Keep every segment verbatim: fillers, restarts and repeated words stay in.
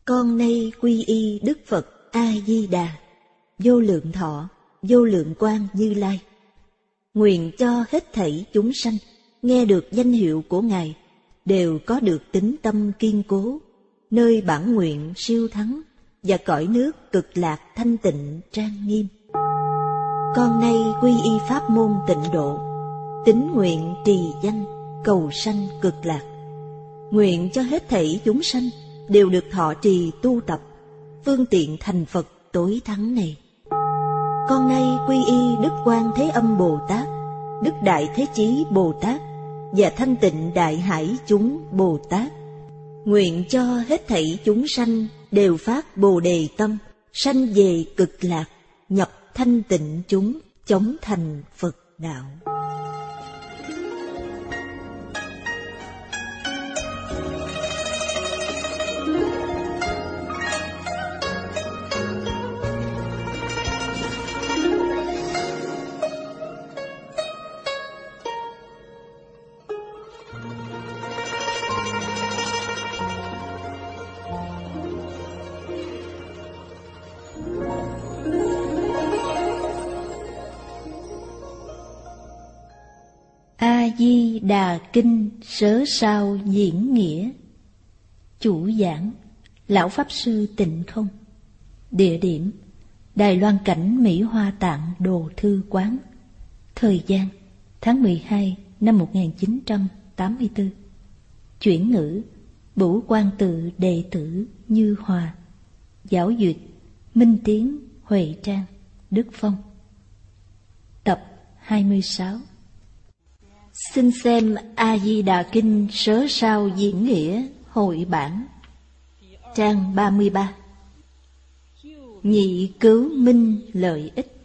Con nay quy y Đức Phật A-di-đà, vô lượng thọ, vô lượng quang Như Lai. Nguyện cho hết thảy chúng sanh nghe được danh hiệu của Ngài đều có được tín tâm kiên cố, nơi bản nguyện siêu thắng và cõi nước cực lạc thanh tịnh trang nghiêm. Con nay quy y pháp môn tịnh độ, tín nguyện trì danh cầu sanh cực lạc. Nguyện cho hết thảy chúng sanh đều được thọ trì tu tập phương tiện thành Phật tối thắng này. Con nay quy y Đức Quan Thế Âm Bồ Tát, Đức Đại Thế Chí Bồ Tát và Thanh Tịnh Đại Hải chúng Bồ Tát. Nguyện cho hết thảy chúng sanh đều phát Bồ Đề tâm, sanh về cực lạc, nhập thanh tịnh chúng, chóng thành Phật đạo. A-di-đà Kinh Sớ Sao Diễn Nghĩa. Chủ giảng Lão Pháp Sư Tịnh Không. Địa điểm Đài Loan Cảnh Mỹ Hoa Tạng Đồ Thư Quán. Thời gian tháng mười hai năm một nghìn chín trăm tám mươi tư. Chuyển ngữ Bửu Quan Tự đệ tử Như Hòa. Giáo duyệt Minh Tiến, Huệ Trang, Đức Phong. Tập hai mươi sáu. Xin xem A-di-đà Kinh Sớ Sao Diễn Nghĩa hội bản. Trang ba mươi ba. Nhị cứu minh lợi ích.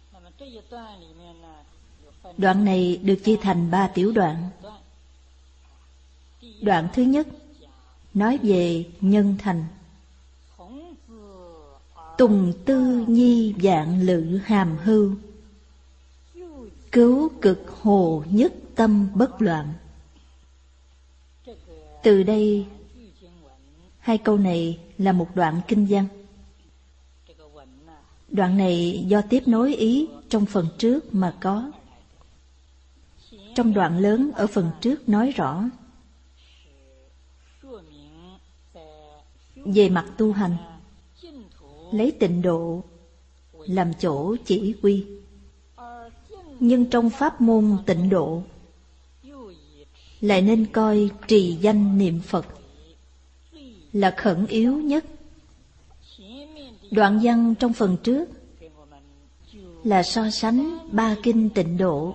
Đoạn này được chia thành ba tiểu đoạn. Đoạn thứ nhất nói về nhân thành. Tùng tư nhi vạn lự hàm hưu, cứu cực hồ nhất tâm bất loạn. Từ đây, hai câu này là một đoạn kinh văn. Đoạn này do tiếp nối ý trong phần trước mà có. Trong đoạn lớn ở phần trước nói rõ về mặt tu hành, lấy tịnh độ làm chỗ chỉ quy. Nhưng trong pháp môn tịnh độ lại nên coi trì danh niệm Phật là khẩn yếu nhất. Đoạn văn trong phần trước là so sánh ba kinh tịnh độ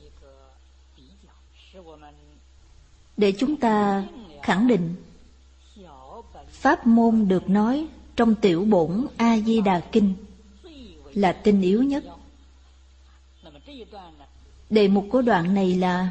để chúng ta khẳng định pháp môn được nói trong tiểu bổn A-di-đà Kinh là tinh yếu nhất. Đề mục của đoạn này là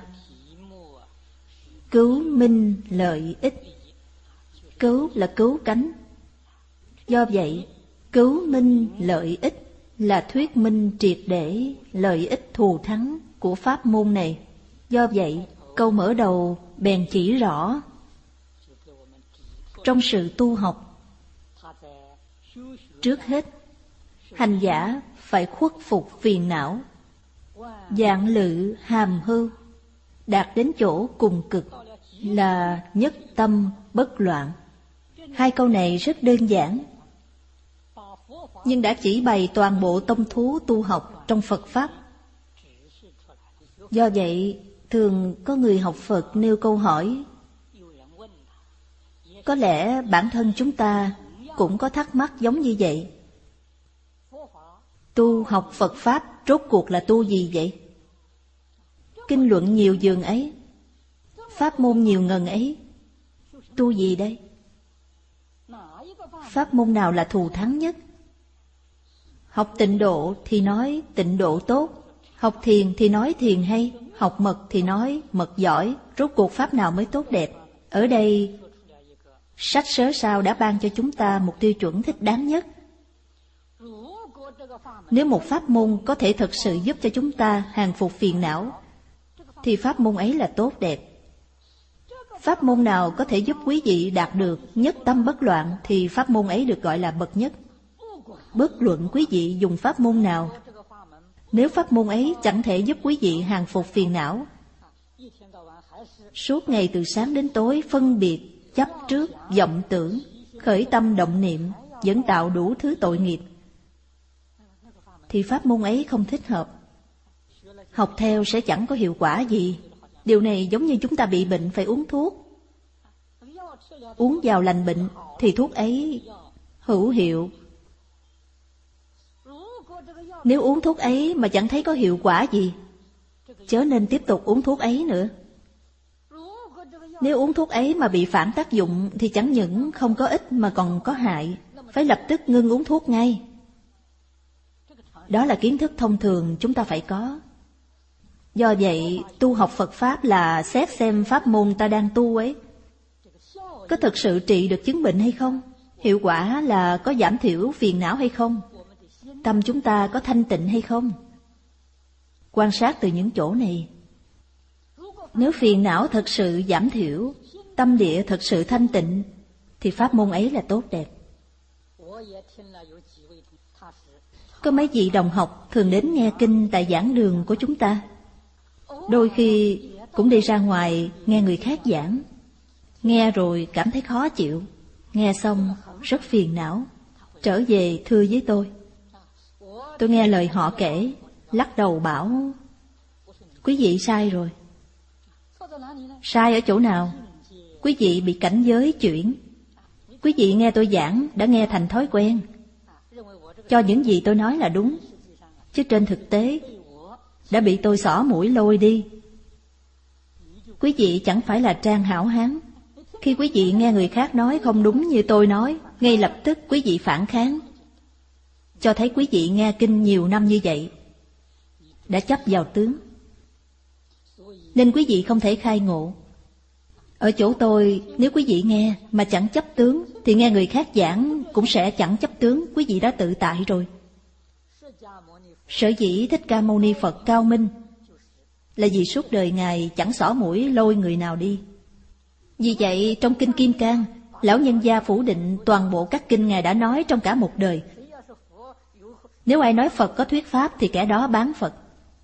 cứu minh lợi ích. Cứu là cứu cánh. Do vậy, cứu minh lợi ích là thuyết minh triệt để lợi ích thù thắng của pháp môn này. Do vậy, câu mở đầu bèn chỉ rõ trong sự tu học, trước hết hành giả phải khuất phục phiền não, vạn lự hàm hưu, đạt đến chỗ cùng cực là nhất tâm bất loạn. Hai câu này rất đơn giản, nhưng đã chỉ bày toàn bộ tông thú tu học trong Phật Pháp. Do vậy, thường có người học Phật nêu câu hỏi. Có lẽ bản thân chúng ta cũng có thắc mắc giống như vậy. Tu học Phật Pháp rốt cuộc là tu gì vậy? Kinh luận nhiều giường ấy, pháp môn nhiều ngần ấy, tu gì đây? Pháp môn nào là thù thắng nhất? Học tịnh độ thì nói tịnh độ tốt, học thiền thì nói thiền hay, học mật thì nói mật giỏi. Rốt cuộc pháp nào mới tốt đẹp? Ở đây, sách Sớ Sao đã ban cho chúng ta một tiêu chuẩn thích đáng nhất. Nếu một pháp môn có thể thực sự giúp cho chúng ta hàng phục phiền não, thì pháp môn ấy là tốt đẹp. Pháp môn nào có thể giúp quý vị đạt được nhất tâm bất loạn thì pháp môn ấy được gọi là bậc nhất. Bất luận quý vị dùng pháp môn nào, nếu pháp môn ấy chẳng thể giúp quý vị hàng phục phiền não, suốt ngày từ sáng đến tối phân biệt, chấp trước, vọng tưởng, khởi tâm động niệm, vẫn tạo đủ thứ tội nghiệp, thì pháp môn ấy không thích hợp. Học theo sẽ chẳng có hiệu quả gì. Điều này giống như chúng ta bị bệnh phải uống thuốc. Uống vào lành bệnh thì thuốc ấy hữu hiệu. Nếu uống thuốc ấy mà chẳng thấy có hiệu quả gì, chớ nên tiếp tục uống thuốc ấy nữa. Nếu uống thuốc ấy mà bị phản tác dụng thì chẳng những không có ích mà còn có hại, phải lập tức ngưng uống thuốc ngay. Đó là kiến thức thông thường chúng ta phải có. Do vậy, tu học Phật Pháp là xét xem pháp môn ta đang tu ấy có thực sự trị được chứng bệnh hay không, hiệu quả là có giảm thiểu phiền não hay không, tâm chúng ta có thanh tịnh hay không. Quan sát từ những chỗ này. Nếu phiền não thật sự giảm thiểu, tâm địa thật sự thanh tịnh, thì pháp môn ấy là tốt đẹp. Có mấy vị đồng học thường đến nghe kinh tại giảng đường của chúng ta. Đôi khi cũng đi ra ngoài nghe người khác giảng. Nghe rồi cảm thấy khó chịu, nghe xong rất phiền não, trở về thưa với tôi. Tôi nghe lời họ kể, lắc đầu bảo: quý vị sai rồi. Sai ở chỗ nào? Quý vị bị cảnh giới chuyển. Quý vị nghe tôi giảng đã nghe thành thói quen, cho những gì tôi nói là đúng, chứ trên thực tế đã bị tôi xỏ mũi lôi đi. Quý vị chẳng phải là trang hảo hán. Khi quý vị nghe người khác nói không đúng như tôi nói, ngay lập tức quý vị phản kháng, cho thấy quý vị nghe kinh nhiều năm như vậy đã chấp vào tướng, nên quý vị không thể khai ngộ. Ở chỗ tôi, nếu quý vị nghe mà chẳng chấp tướng, thì nghe người khác giảng cũng sẽ chẳng chấp tướng, quý vị đã tự tại rồi. Sở dĩ Thích Ca Mâu Ni Phật cao minh là vì suốt đời Ngài chẳng xỏ mũi lôi người nào đi. Vì vậy trong Kinh Kim Cang, Lão Nhân Gia phủ định toàn bộ các kinh Ngài đã nói trong cả một đời. Nếu ai nói Phật có thuyết pháp thì kẻ đó bán Phật.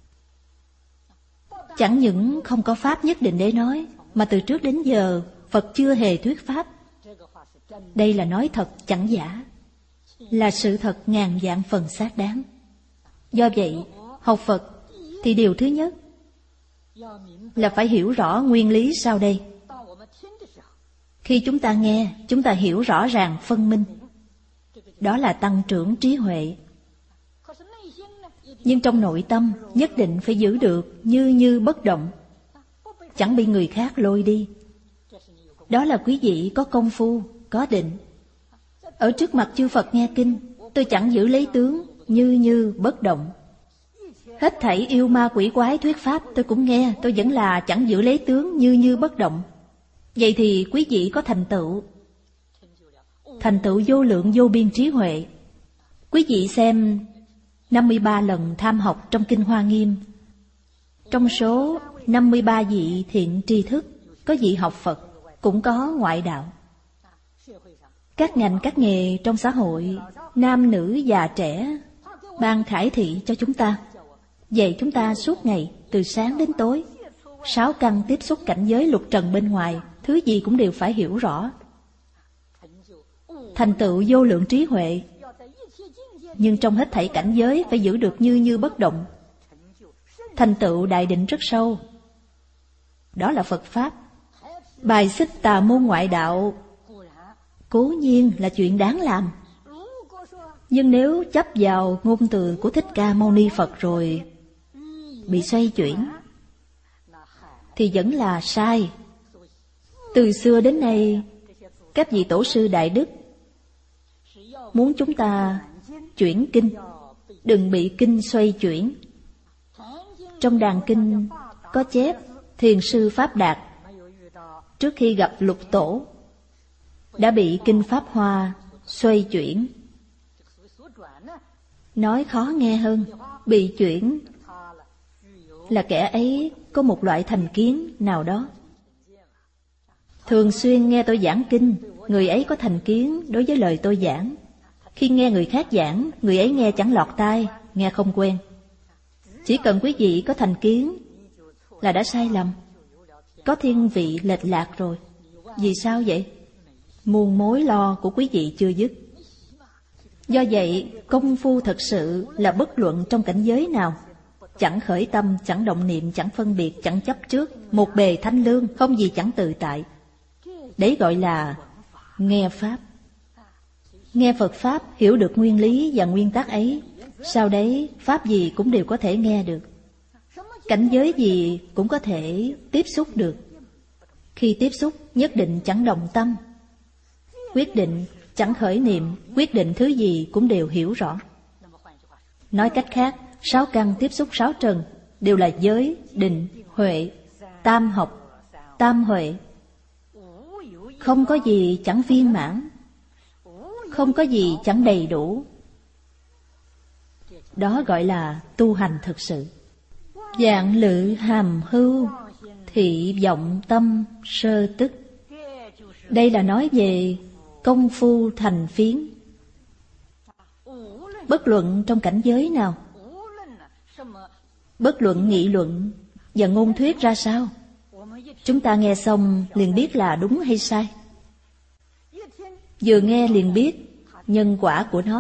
Chẳng những không có pháp nhất định để nói, mà từ trước đến giờ Phật chưa hề thuyết pháp. Đây là nói thật chẳng giả, là sự thật ngàn vạn phần xác đáng. Do vậy, học Phật thì điều thứ nhất là phải hiểu rõ nguyên lý sau đây. Khi chúng ta nghe, chúng ta hiểu rõ ràng phân minh, đó là tăng trưởng trí huệ. Nhưng trong nội tâm nhất định phải giữ được như như bất động, chẳng bị người khác lôi đi. Đó là quý vị có công phu, có định. Ở trước mặt chư Phật nghe kinh, tôi chẳng giữ lấy tướng như như bất động. Hết thảy yêu ma quỷ quái thuyết pháp tôi cũng nghe, tôi vẫn là chẳng giữ lấy tướng như như bất động. Vậy thì quý vị có thành tựu, thành tựu vô lượng vô biên trí huệ. Quý vị xem năm mươi ba lần tham học trong Kinh Hoa Nghiêm, trong số năm mươi ba vị thiện tri thức, có vị học Phật, cũng có ngoại đạo. Các ngành các nghề trong xã hội, nam nữ già trẻ, ban khải thị cho chúng ta, dạy chúng ta suốt ngày từ sáng đến tối. Sáu căn tiếp xúc cảnh giới lục trần bên ngoài, thứ gì cũng đều phải hiểu rõ. Thành tựu vô lượng trí huệ, nhưng trong hết thảy cảnh giới phải giữ được như như bất động. Thành tựu đại định rất sâu, đó là Phật Pháp. Bài xích tà môn ngoại đạo cố nhiên là chuyện đáng làm, nhưng nếu chấp vào ngôn từ của Thích Ca Mâu Ni Phật rồi bị xoay chuyển thì vẫn là sai. Từ xưa đến nay, các vị tổ sư đại đức muốn chúng ta chuyển kinh, đừng bị kinh xoay chuyển. Trong đàn kinh có chép Thiền sư Pháp Đạt trước khi gặp Lục Tổ đã bị kinh Pháp Hoa xoay chuyển. Nói khó nghe hơn, bị chuyển là kẻ ấy có một loại thành kiến nào đó. Thường xuyên nghe tôi giảng kinh, người ấy có thành kiến đối với lời tôi giảng. Khi nghe người khác giảng, người ấy nghe chẳng lọt tai, nghe không quen. Chỉ cần quý vị có thành kiến là đã sai lầm, có thiên vị lệch lạc rồi. Vì sao vậy? Muôn mối lo của quý vị chưa dứt. Do vậy, công phu thật sự là bất luận trong cảnh giới nào, chẳng khởi tâm, chẳng động niệm, chẳng phân biệt, chẳng chấp trước, một bề thanh lương, không gì chẳng tự tại. Đấy gọi là nghe Pháp. Nghe Phật Pháp, hiểu được nguyên lý và nguyên tắc ấy, sau đấy Pháp gì cũng đều có thể nghe được. Cảnh giới gì cũng có thể tiếp xúc được. Khi tiếp xúc nhất định chẳng động tâm, quyết định chẳng khởi niệm, quyết định thứ gì cũng đều hiểu rõ. Nói cách khác, sáu căn tiếp xúc sáu trần đều là giới, định, huệ, tam học, tam huệ. Không có gì chẳng viên mãn, không có gì chẳng đầy đủ. Đó gọi là tu hành thực sự. Vạn lự hàm hưu, thị vọng tâm sơ tức. Đây là nói về công phu thành phiến. Bất luận trong cảnh giới nào, bất luận nghị luận và ngôn thuyết ra sao, chúng ta nghe xong liền biết là đúng hay sai. Vừa nghe liền biết nhân quả của nó,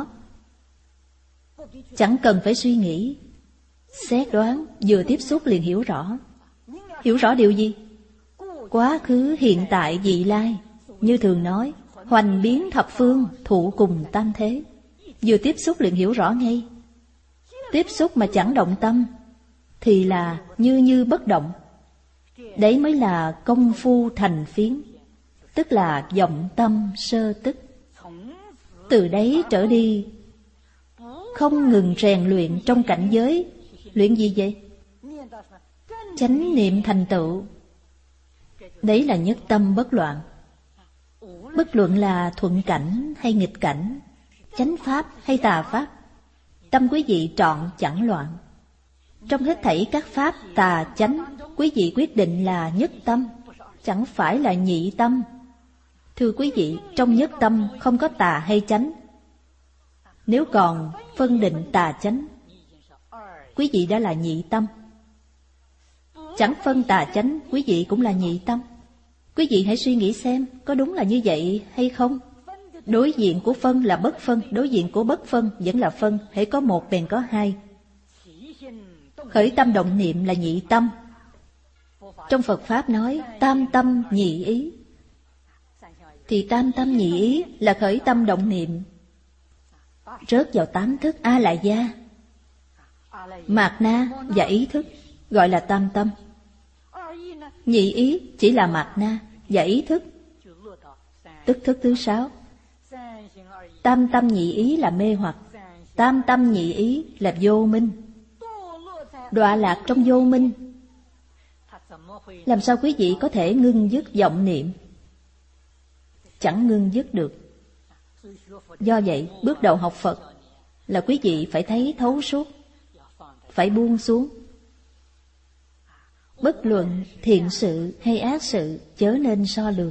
chẳng cần phải suy nghĩ, xét đoán, vừa tiếp xúc liền hiểu rõ. Hiểu rõ điều gì? Quá khứ, hiện tại, vị lai. Như thường nói, hoành biến thập phương, thụ cùng tam thế. Vừa tiếp xúc liền hiểu rõ ngay. Tiếp xúc mà chẳng động tâm thì là như như bất động. Đấy mới là công phu thành phiến, tức là vọng tâm sơ tức. Từ đấy trở đi, không ngừng rèn luyện trong cảnh giới. Luyện gì vậy? Chánh niệm thành tựu. Đấy là nhất tâm bất loạn. Bất luận là thuận cảnh hay nghịch cảnh, chánh pháp hay tà pháp, tâm quý vị trọn chẳng loạn. Trong hết thảy các pháp tà chánh, quý vị quyết định là nhất tâm, chẳng phải là nhị tâm. Thưa quý vị, trong nhất tâm không có tà hay chánh. Nếu còn phân định tà chánh, quý vị đã là nhị tâm. Chẳng phân tà chánh, quý vị cũng là nhị tâm. Quý vị hãy suy nghĩ xem, có đúng là như vậy hay không? Đối diện của phân là bất phân, đối diện của bất phân vẫn là phân, hễ có một bèn có hai. Khởi tâm động niệm là nhị tâm. Trong Phật Pháp nói tam tâm nhị ý, thì tam tâm nhị ý là khởi tâm động niệm, rớt vào tám thức A Lại Gia, Mạt Na và ý thức, gọi là tam tâm. Nhị ý chỉ là Mạt Na và ý thức, tức thức thứ sáu. Tam tâm nhị ý là mê hoặc, tam tâm nhị ý là vô minh. Đọa lạc trong vô minh, làm sao quý vị có thể ngưng dứt vọng niệm? Chẳng ngưng dứt được. Do vậy, bước đầu học Phật là quý vị phải thấy thấu suốt, phải buông xuống. Bất luận thiện sự hay ác sự chớ nên so lường.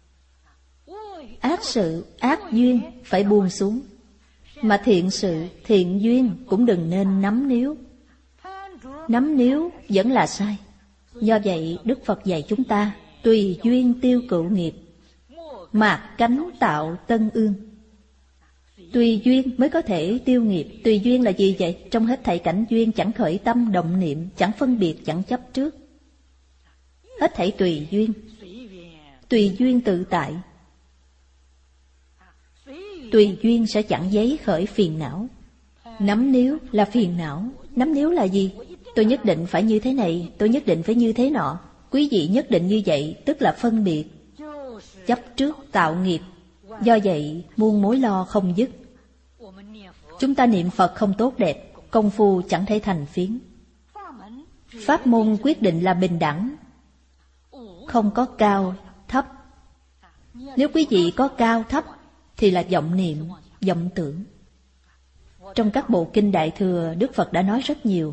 Ác sự, ác duyên phải buông xuống, mà thiện sự, thiện duyên cũng đừng nên nắm níu. Nắm níu vẫn là sai. Do vậy, Đức Phật dạy chúng ta tùy duyên tiêu cựu nghiệp, mạt cánh tạo tân ương. Tùy duyên mới có thể tiêu nghiệp. Tùy duyên là gì vậy? Trong hết thảy cảnh duyên chẳng khởi tâm động niệm, chẳng phân biệt, chẳng chấp trước. Hết thảy tùy duyên. Tùy duyên tự tại. Tùy duyên sẽ chẳng giấy khởi phiền não. Nắm níu là phiền não. Nắm níu là gì? Tôi nhất định phải như thế này, tôi nhất định phải như thế nọ. Quý vị nhất định như vậy, tức là phân biệt, chấp trước tạo nghiệp. Do vậy, muôn mối lo không dứt. Chúng ta niệm Phật không tốt đẹp, công phu chẳng thể thành phiến. Pháp môn quyết định là bình đẳng, không có cao, thấp. Nếu quý vị có cao, thấp, thì là vọng niệm, vọng tưởng. Trong các bộ kinh Đại Thừa, Đức Phật đã nói rất nhiều.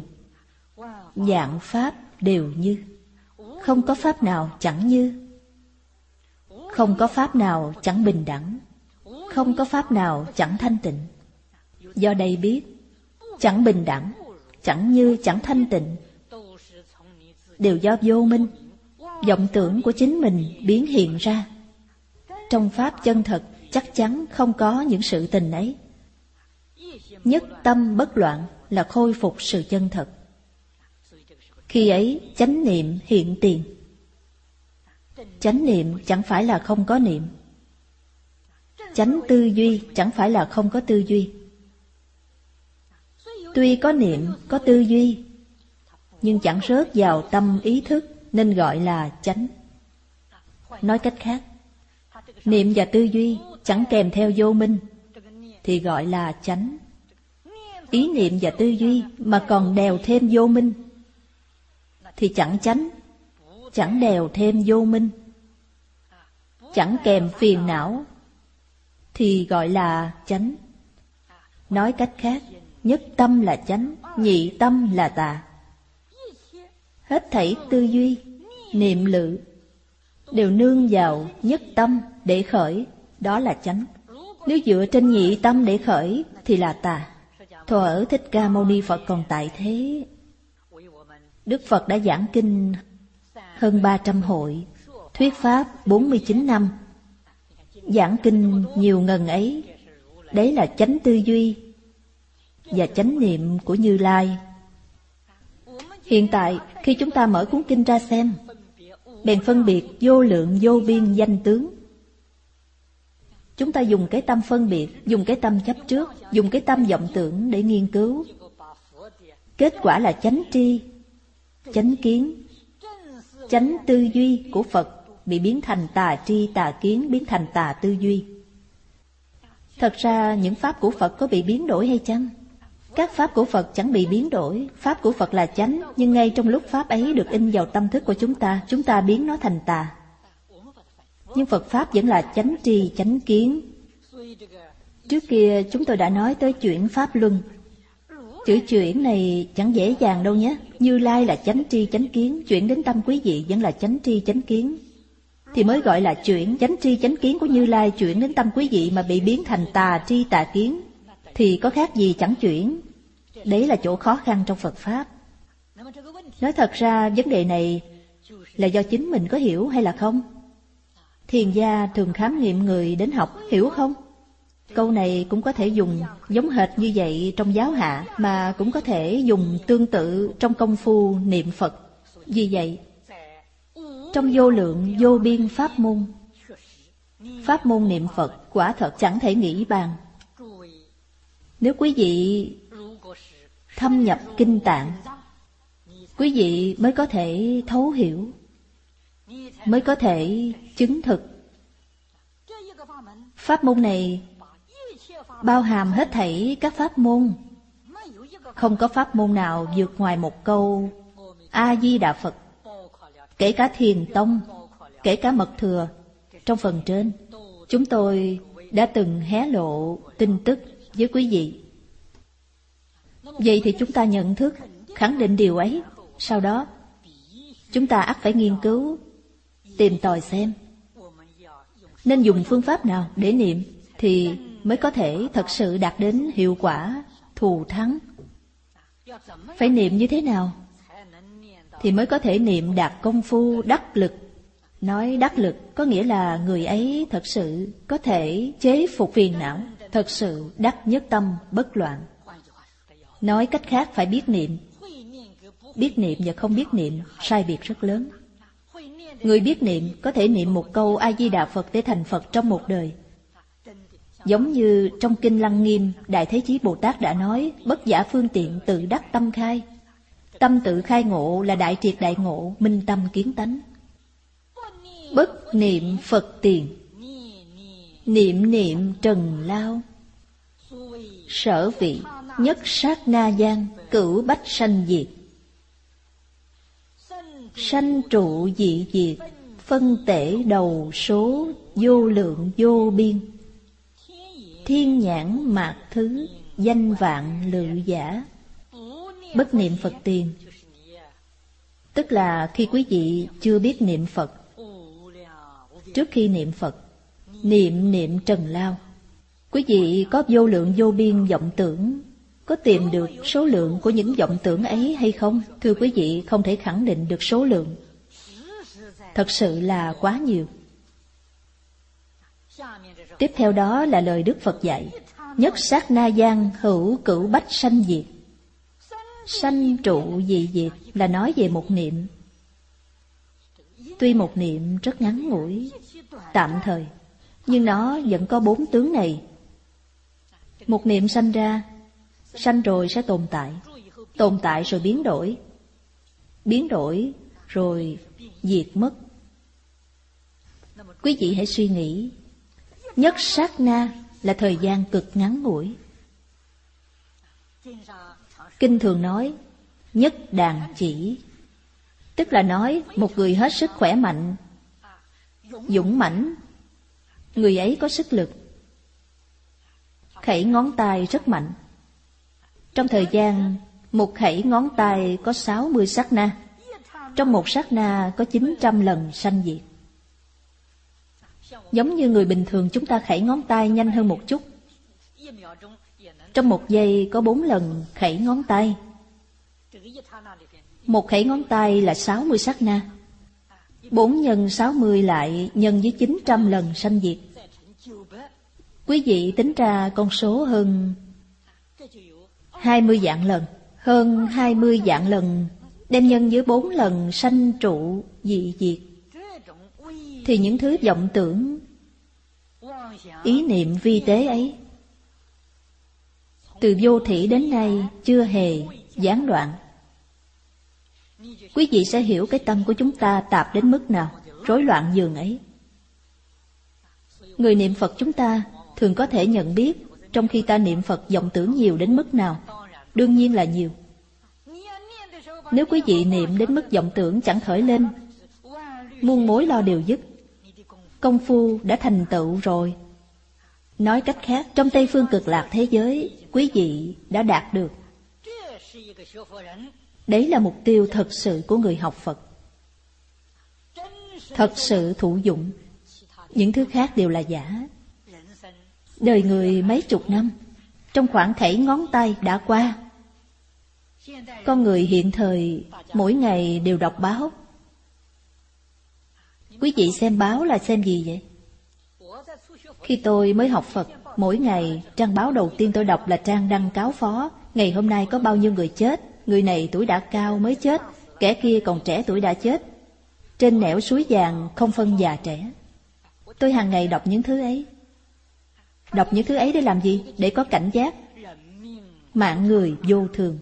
Vạn pháp đều như, không có pháp nào chẳng như. Không có pháp nào chẳng bình đẳng, không có pháp nào chẳng thanh tịnh. Do đây biết, chẳng bình đẳng, chẳng như chẳng thanh tịnh, đều do vô minh, vọng tưởng của chính mình biến hiện ra. Trong pháp chân thật chắc chắn không có những sự tình ấy. Nhất tâm bất loạn là khôi phục sự chân thật. Khi ấy chánh niệm hiện tiền. Chánh niệm chẳng phải là không có niệm, chánh tư duy chẳng phải là không có tư duy. Tuy có niệm, có tư duy, nhưng chẳng rớt vào tâm ý thức, nên gọi là chánh. Nói cách khác, niệm và tư duy chẳng kèm theo vô minh, thì gọi là chánh. Ý niệm và tư duy mà còn đèo thêm vô minh, thì chẳng chánh, chẳng đèo thêm vô minh, chẳng kèm phiền não, thì gọi là chánh. Nói cách khác, nhất tâm là chánh, nhị tâm là tà. Hết thảy tư duy, niệm lự đều nương vào nhất tâm để khởi, đó là chánh. Nếu dựa trên nhị tâm để khởi thì là tà. Thuở Thích Ca Mâu Ni Phật còn tại thế, Đức Phật đã giảng kinh hơn ba trăm hội, thuyết pháp bốn mươi chín năm. Giảng kinh nhiều ngần ấy, đấy là chánh tư duy và chánh niệm của Như Lai. Hiện tại khi chúng ta mở cuốn kinh ra xem, bèn phân biệt vô lượng vô biên danh tướng. Chúng ta dùng cái tâm phân biệt, dùng cái tâm chấp trước, dùng cái tâm vọng tưởng để nghiên cứu. Kết quả là chánh tri, chánh kiến, chánh tư duy của Phật bị biến thành tà tri tà kiến, biến thành tà tư duy. Thật ra những pháp của Phật có bị biến đổi hay chăng? Các pháp của Phật chẳng bị biến đổi. Pháp của Phật là chánh, nhưng ngay trong lúc pháp ấy được in vào tâm thức của chúng ta, chúng ta biến nó thành tà. Nhưng Phật Pháp vẫn là chánh tri, chánh kiến. Trước kia chúng tôi đã nói tới chuyển Pháp Luân. Chữ chuyển này chẳng dễ dàng đâu nhé. Như Lai là chánh tri, chánh kiến, chuyển đến tâm quý vị vẫn là chánh tri, chánh kiến, thì mới gọi là chuyển. Chánh tri, chánh kiến của Như Lai chuyển đến tâm quý vị mà bị biến thành tà tri, tà kiến, thì có khác gì chẳng chuyển. Đấy là chỗ khó khăn trong Phật Pháp. Nói thật ra vấn đề này là do chính mình có hiểu hay là không? Thiền gia thường khám nghiệm người đến học, hiểu không? Câu này cũng có thể dùng giống hệt như vậy trong giáo hạ, mà cũng có thể dùng tương tự trong công phu niệm Phật. Vì vậy, trong vô lượng vô biên pháp môn, pháp môn niệm Phật quả thật chẳng thể nghĩ bàn. Nếu quý vị thâm nhập kinh tạng, quý vị mới có thể thấu hiểu, mới có thể chứng thực. Pháp môn này bao hàm hết thảy các pháp môn. Không có pháp môn nào vượt ngoài một câu A-di-đà Phật. Kể cả Thiền Tông, kể cả Mật Thừa. Trong phần trên, chúng tôi đã từng hé lộ tin tức với quý vị. Vậy thì chúng ta nhận thức, khẳng định điều ấy. Sau đó, chúng ta ắt phải nghiên cứu, tìm tòi xem nên dùng phương pháp nào để niệm thì mới có thể thật sự đạt đến hiệu quả thù thắng. Phải niệm như thế nào thì mới có thể niệm đạt công phu đắc lực. Nói đắc lực có nghĩa là người ấy thật sự có thể chế phục phiền não, thật sự đắc nhất tâm bất loạn. Nói cách khác, phải biết niệm. Biết niệm và không biết niệm sai biệt rất lớn. Người biết niệm có thể niệm một câu A-di-đà Phật để thành Phật trong một đời. Giống như trong Kinh Lăng Nghiêm, Đại Thế Chí Bồ Tát đã nói, bất giả phương tiện tự đắc tâm khai. Tâm tự khai ngộ là đại triệt đại ngộ, minh tâm kiến tánh. Bất niệm Phật tiền, niệm niệm trần lao. Sở vị nhất sát na gian, cửu bách sanh diệt. Sanh trụ dị diệt, phân tể đầu số, vô lượng vô biên. Thiên nhãn mạc thứ, danh vạn lự giả. Bất niệm Phật tiền, tức là khi quý vị chưa biết niệm Phật. trước khi niệm Phật, niệm niệm trần lao. Quý vị có vô lượng vô biên vọng tưởng, có tìm được số lượng của những vọng tưởng ấy hay không? Thưa quý vị, không thể khẳng định được số lượng. Thật sự là quá nhiều. Tiếp theo đó là lời Đức Phật dạy: nhất sát na gian hữu cửu bách sanh diệt. Sanh trụ dị diệt là nói về một niệm. Tuy một niệm rất ngắn ngủi, tạm thời, nhưng nó vẫn có bốn tướng này. Một niệm sanh ra, sanh rồi sẽ tồn tại, tồn tại rồi biến đổi, biến đổi rồi diệt mất. Quý vị hãy suy nghĩ, nhất sát na là thời gian cực ngắn ngủi. Kinh thường nói nhất đàn chỉ, tức là nói một người hết sức khỏe mạnh, dũng mãnh, người ấy có sức lực, khẩy ngón tay rất mạnh. Trong thời gian một khẩy ngón tay có sáu mươi sát na, trong một sát na có chín trăm lần sanh diệt. Giống như người bình thường chúng ta khẩy ngón tay nhanh hơn một chút, trong một giây có bốn lần khẩy ngón tay. Một khẩy ngón tay là sáu mươi sát na, bốn nhân sáu mươi lại nhân với chín trăm lần sanh diệt. Quý vị tính ra con số hơn hai mươi vạn lần. Hơn hai mươi vạn lần đem nhân với bốn lần sanh trụ dị diệt, thì những thứ vọng tưởng, ý niệm vi tế ấy, từ vô thỉ đến nay chưa hề gián đoạn. Quý vị sẽ hiểu cái tâm của chúng ta tạp đến mức nào, rối loạn giường ấy. Người niệm Phật chúng ta thường có thể nhận biết trong khi ta niệm Phật vọng tưởng nhiều đến mức nào. Đương nhiên là nhiều. Nếu quý vị niệm đến mức vọng tưởng chẳng khởi lên, muôn mối lo đều dứt, công phu đã thành tựu rồi. Nói cách khác, trong Tây Phương Cực Lạc thế giới, quý vị đã đạt được. Đấy là mục tiêu thật sự của người học Phật, thật sự thụ dụng. Những thứ khác đều là giả. Đời người mấy chục năm, trong khoảng khẩy ngón tay đã qua. Con người hiện thời mỗi ngày đều đọc báo. Quý vị xem báo là xem gì vậy? Khi tôi mới học Phật, mỗi ngày trang báo đầu tiên tôi đọc là trang đăng cáo phó. Ngày hôm nay có bao nhiêu người chết, người này tuổi đã cao mới chết, kẻ kia còn trẻ tuổi đã chết. Trên nẻo suối vàng không phân già trẻ. Tôi hàng ngày đọc những thứ ấy. Đọc những thứ ấy để làm gì? Để có cảnh giác. Mạng người vô thường.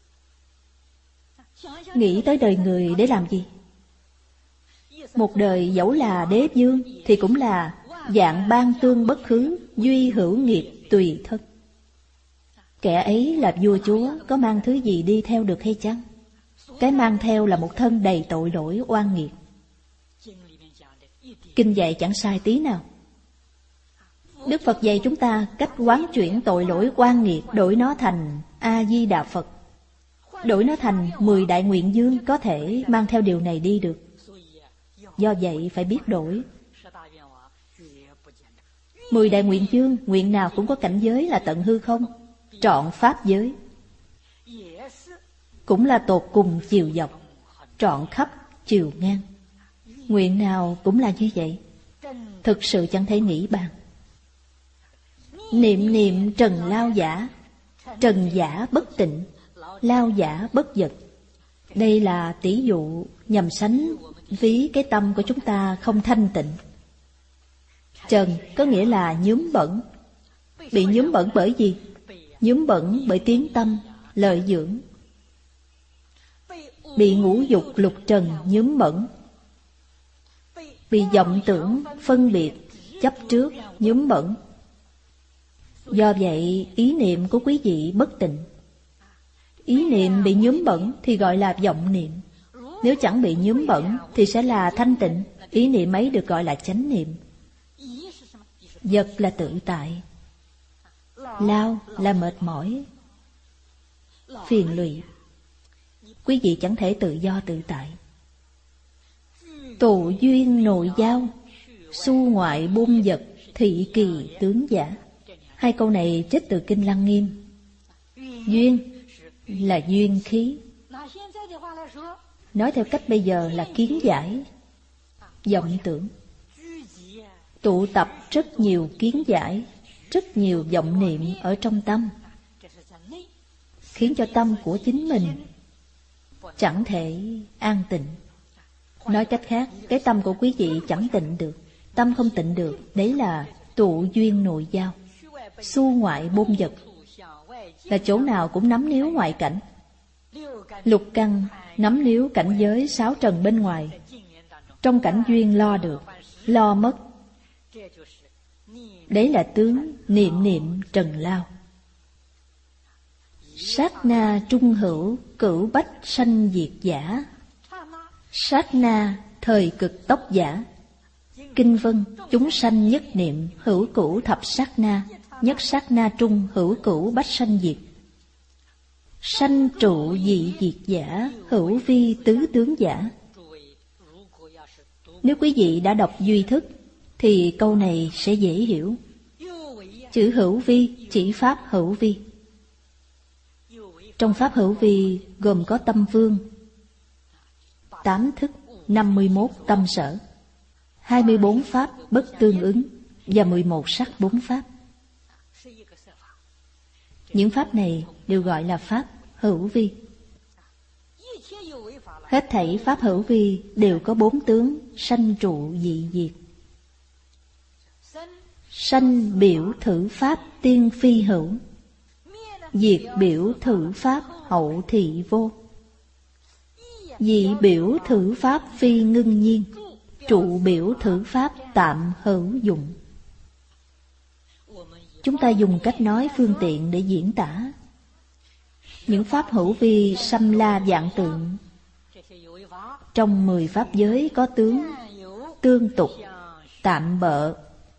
Nghĩ tới đời người để làm gì? Một đời dẫu là đế vương thì cũng là dạng ban tương bất khứ, duy hữu nghiệp tùy thân. Kẻ ấy là vua chúa, có mang thứ gì đi theo được hay chăng? Cái mang theo là một thân đầy tội lỗi oan nghiệt. Kinh dạy chẳng sai tí nào. Đức Phật dạy chúng ta cách quán chuyển tội lỗi oan nghiệt, đổi nó thành A-di-đà Phật, đổi nó thành mười đại nguyện dương, có thể mang theo điều này đi được. Do vậy phải biết đổi. Mười đại nguyện dương, nguyện nào cũng có cảnh giới là tận hư không, trọn pháp giới, cũng là tột cùng chiều dọc, trọn khắp chiều ngang. Nguyện nào cũng là như vậy. Thực sự chẳng thể nghĩ bàn. Niệm niệm trần lao giả, trần giả bất tịnh, lao giả bất giật. Đây là tỷ dụ nhằm sánh ví cái tâm của chúng ta không thanh tịnh. Trần có nghĩa là nhuốm bẩn. Bị nhuốm bẩn bởi gì? Nhuốm bẩn bởi tiếng tâm, lợi dưỡng. Bị ngũ dục lục trần nhuốm bẩn. Bị vọng tưởng, phân biệt, chấp trước, nhuốm bẩn. Do vậy, ý niệm của quý vị bất tịnh. Ý niệm bị nhuốm bẩn thì gọi là vọng niệm. Nếu chẳng bị nhuốm bẩn thì sẽ là thanh tịnh. Ý niệm ấy được gọi là chánh niệm. Vật là tự tại. Lao là mệt mỏi, phiền lụy. Quý vị chẳng thể tự do tự tại. Tụ duyên nội giao, Su ngoại bôn vật, thị kỳ tướng giả. Hai câu này trích từ Kinh Lăng Nghiêm. Duyên là duyên khí. Nói theo cách bây giờ là kiến giải, vọng tưởng. Tụ tập rất nhiều kiến giải, rất nhiều vọng niệm ở trong tâm, khiến cho tâm của chính mình chẳng thể an tịnh. Nói cách khác, cái tâm của quý vị chẳng tịnh được. Tâm không tịnh được, đấy là tụ duyên nội giao. Su ngoại bôn vật là chỗ nào cũng nắm níu ngoại cảnh. Lục căn nắm níu cảnh giới sáu trần bên ngoài. Trong cảnh duyên lo được, lo mất. Đấy là tướng niệm niệm trần lao. Sát na trung hữu, cửu bách sanh diệt giả. Sát na thời cực tốc giả. Kinh vân chúng sanh nhất niệm, hữu cửu thập sát na. Nhất sát na trung, hữu cửu bách sanh diệt. Sanh trụ dị diệt giả, hữu vi tứ tướng giả. Nếu quý vị đã đọc duy thức thì câu này sẽ dễ hiểu. Chữ hữu vi chỉ pháp hữu vi. Trong pháp hữu vi gồm có tâm vương, tám thức, năm mươi mốt tâm sở, hai mươi bốn pháp bất tương ứng và mười một sắc bốn pháp. Những pháp này đều gọi là pháp hữu vi. Hết thảy pháp hữu vi đều có bốn tướng sanh trụ dị diệt. Sanh biểu thử pháp tiên phi hữu, diệt biểu thử pháp hậu thị vô. Dị biểu thử pháp phi ngưng nhiên, trụ biểu thử pháp tạm hữu dụng. Chúng ta dùng cách nói phương tiện để diễn tả. Những pháp hữu vi xâm la vạn tượng. Trong mười pháp giới có tướng tương tục, tạm bợ.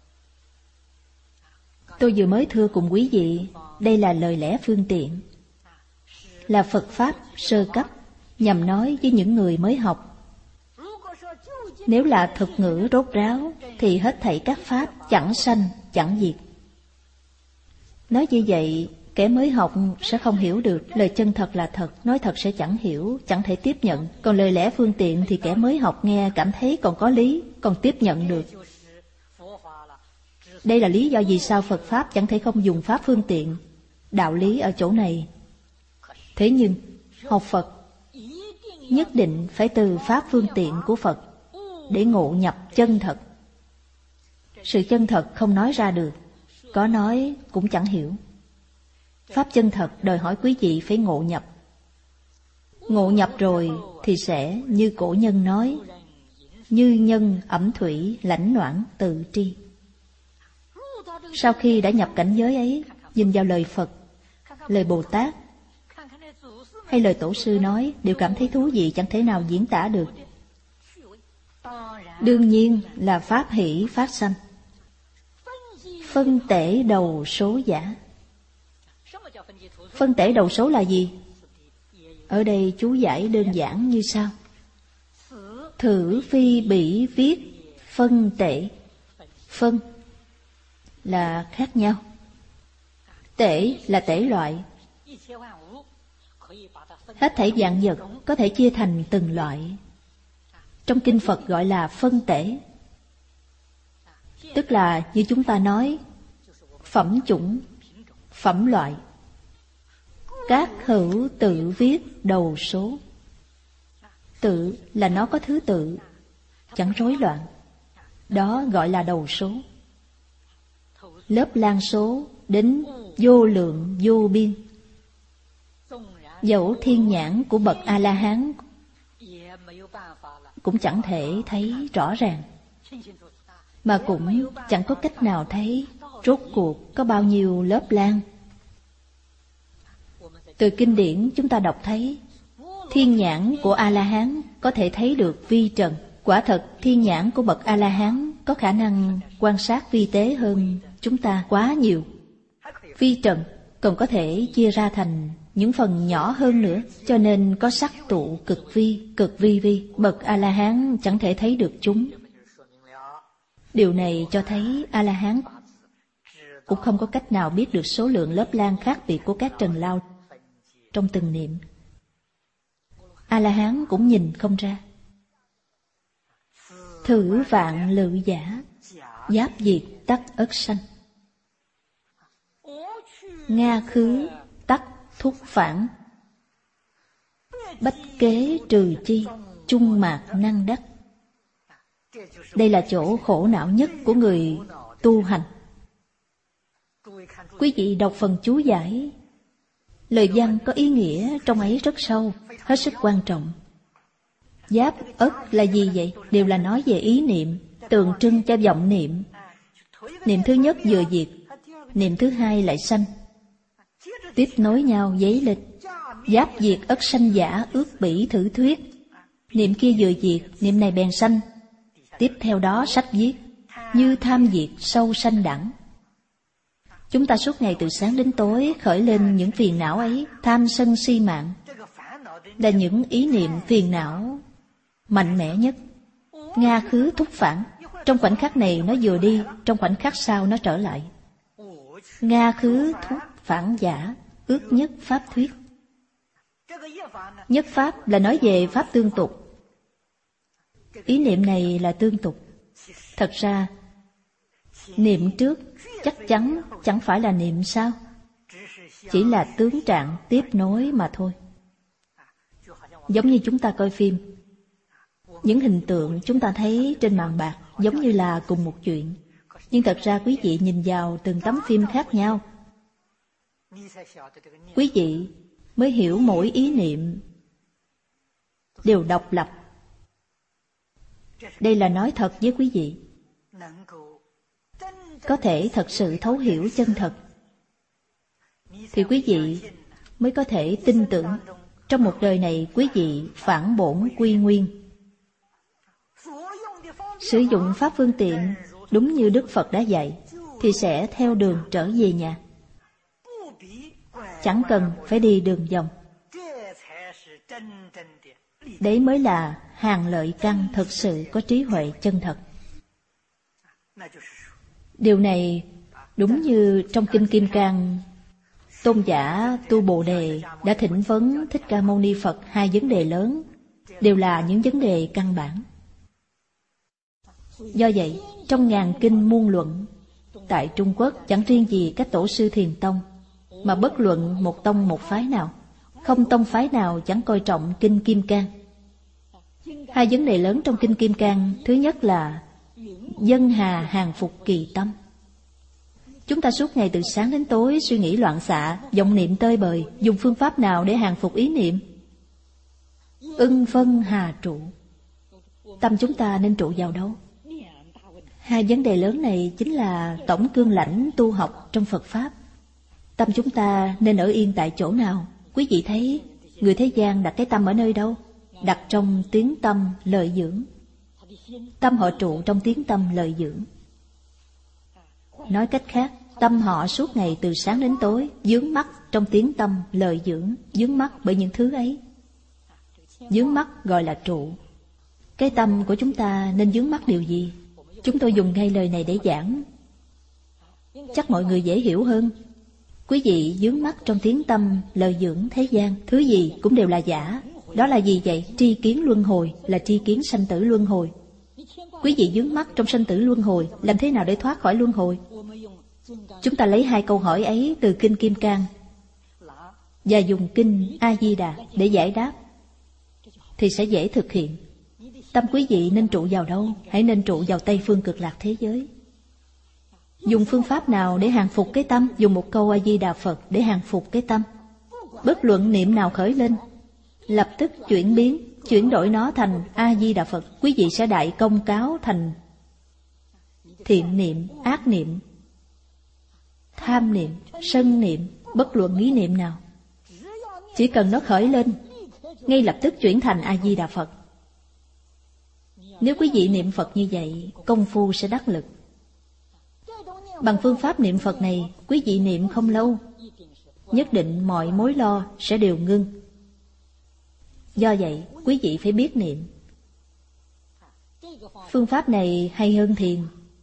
Tôi vừa mới thưa cùng quý vị, đây là lời lẽ phương tiện, là Phật Pháp sơ cấp, nhằm nói với những người mới học. Nếu là thực ngữ rốt ráo, thì hết thảy các pháp chẳng sanh, chẳng diệt. Nói như vậy, kẻ mới học sẽ không hiểu được. Lời chân thật là thật, nói thật sẽ chẳng hiểu, chẳng thể tiếp nhận. Còn lời lẽ phương tiện thì kẻ mới học nghe cảm thấy còn có lý, còn tiếp nhận được. Đây là lý do vì sao Phật Pháp chẳng thể không dùng pháp phương tiện. Đạo lý ở chỗ này. Thế nhưng, học Phật nhất định phải từ pháp phương tiện của Phật để ngộ nhập chân thật. Sự chân thật không nói ra được, có nói cũng chẳng hiểu. Pháp chân thật đòi hỏi quý vị phải ngộ nhập. Ngộ nhập rồi thì sẽ như cổ nhân nói, như nhân ẩm thủy lãnh noãn tự tri. Sau khi đã nhập cảnh giới ấy, nhìn vào lời Phật, lời Bồ Tát hay lời Tổ sư nói đều cảm thấy thú vị, chẳng thể nào diễn tả được. Đương nhiên là pháp hỷ phát sanh. Phân tể đầu số giả. Phân tể đầu số là gì? Ở đây chú giải đơn giản như sau. Thử phi bỉ viết phân tể. Phân là khác nhau, tể là tể loại. Hết thảy vạn vật có thể chia thành từng loại. Trong kinh Phật gọi là phân tể. Tức là như chúng ta nói, phẩm chủng, phẩm loại. Các hữu tự viết đầu số. Tự là nó có thứ tự, chẳng rối loạn. Đó gọi là đầu số. Lớp lan số đến vô lượng vô biên. Dẫu thiên nhãn của bậc A-la-hán cũng chẳng thể thấy rõ ràng, mà cũng chẳng có cách nào thấy rốt cuộc có bao nhiêu lớp lan. Từ kinh điển chúng ta đọc thấy thiên nhãn của A-la-hán có thể thấy được vi trần. Quả thật thiên nhãn của bậc A-la-hán có khả năng quan sát vi tế hơn chúng ta quá nhiều. Vi trần còn có thể chia ra thành những phần nhỏ hơn nữa, cho nên có sắc tụ cực vi, cực vi vi. Bậc A-la-hán chẳng thể thấy được chúng. Điều này cho thấy A-la-hán cũng không có cách nào biết được số lượng lớp lang khác biệt của các trần lao trong từng niệm. A-la-hán cũng nhìn không ra. Thử vạn lự giả, giáp diệt tắc ất sanh. Nga khứ tắc thúc phản, bách kế trừ chi, chung mạc năng đắc. Đây là chỗ khổ não nhất của người tu hành. Quý vị đọc phần chú giải, lời văn có ý nghĩa trong ấy rất sâu, hết sức quan trọng. Giáp ất là gì vậy? Đều là nói về ý niệm, tượng trưng cho vọng niệm. Niệm thứ nhất vừa diệt, niệm thứ hai lại sanh, tiếp nối nhau dấy lên. Giáp diệt ất sanh giả, ước bỉ thử thuyết. Niệm kia vừa diệt, niệm này bèn sanh. Tiếp theo đó sách viết, như tham diệt sâu sanh đẳng. Chúng ta suốt ngày từ sáng đến tối khởi lên những phiền não ấy, tham sân si mạng, là những ý niệm phiền não mạnh mẽ nhất. Nga khứ thúc phản, trong khoảnh khắc này nó vừa đi, trong khoảnh khắc sau nó trở lại. Nga khứ thúc phản giả, ước nhất pháp thuyết. Nhất pháp là nói về pháp tương tục. Ý niệm này là tương tục. Thật ra, niệm trước chắc chắn chẳng phải là niệm sao? Chỉ là tướng trạng tiếp nối mà thôi. Giống như chúng ta coi phim, những hình tượng chúng ta thấy trên màn bạc giống như là cùng một chuyện, nhưng thật ra quý vị nhìn vào từng tấm phim khác nhau, quý vị mới hiểu mỗi ý niệm đều độc lập. Đây là nói thật với quý vị. Có thể thật sự thấu hiểu chân thật, thì quý vị mới có thể tin tưởng trong một đời này quý vị phản bổn quy nguyên. Sử dụng pháp phương tiện đúng như Đức Phật đã dạy, thì sẽ theo đường trở về nhà, chẳng cần phải đi đường vòng. Đấy mới là hàng lợi căn thực sự có trí huệ chân thật. Điều này đúng như trong Kinh Kim Cang, tôn giả Tu Bồ Đề đã thỉnh vấn Thích Ca Mâu Ni Phật hai vấn đề lớn, đều là những vấn đề căn bản. Do vậy, trong ngàn kinh muôn luận, tại Trung Quốc chẳng riêng gì các tổ sư Thiền Tông, mà bất luận một tông một phái nào, không tông phái nào chẳng coi trọng Kinh Kim Cang. Hai vấn đề lớn trong Kinh Kim Cang, thứ nhất là dân hà hàng phục kỳ tâm. Chúng ta suốt ngày từ sáng đến tối suy nghĩ loạn xạ, vọng niệm tơi bời, dùng phương pháp nào để hàng phục ý niệm? Ưng phân hà trụ. Tâm chúng ta nên trụ vào đâu? Hai vấn đề lớn này chính là tổng cương lãnh tu học trong Phật Pháp. Tâm chúng ta nên ở yên tại chỗ nào? Quý vị thấy người thế gian đặt cái tâm ở nơi đâu? Đặt trong tiếng tâm lợi dưỡng. Tâm họ trụ trong tiếng tâm lợi dưỡng. Nói cách khác, tâm họ suốt ngày từ sáng đến tối dướng mắt trong tiếng tâm lợi dưỡng, dướng mắt bởi những thứ ấy. Dướng mắt gọi là trụ. Cái tâm của chúng ta nên dướng mắt điều gì? Chúng tôi dùng ngay lời này để giảng, chắc mọi người dễ hiểu hơn. Quý vị dướng mắt trong tiếng tâm lợi dưỡng thế gian, thứ gì cũng đều là giả. Đó là gì vậy? Tri kiến luân hồi, là tri kiến sanh tử luân hồi. Quý vị dướng mắt trong sanh tử luân hồi, làm thế nào để thoát khỏi luân hồi? Chúng ta lấy hai câu hỏi ấy từ Kinh Kim Cang và dùng Kinh A Di Đà để giải đáp, thì sẽ dễ thực hiện. Tâm quý vị nên trụ vào đâu? Hãy nên trụ vào Tây Phương Cực Lạc thế giới. Dùng phương pháp nào để hàng phục cái tâm? Dùng một câu A Di Đà Phật để hàng phục cái tâm. Bất luận niệm nào khởi lên, lập tức chuyển biến, chuyển đổi nó thành A Di Đà Phật. Quý vị sẽ đại công cáo thành thiện niệm, ác niệm, tham niệm, sân niệm, bất luận ý niệm nào. Chỉ cần nó khởi lên, ngay lập tức chuyển thành A Di Đà Phật. Nếu quý vị niệm Phật như vậy, công phu sẽ đắc lực. Bằng phương pháp niệm Phật này, quý vị niệm không lâu, nhất định mọi mối lo sẽ đều ngưng. Do vậy, quý vị phải biết niệm. Phương pháp này hay hơn thiền,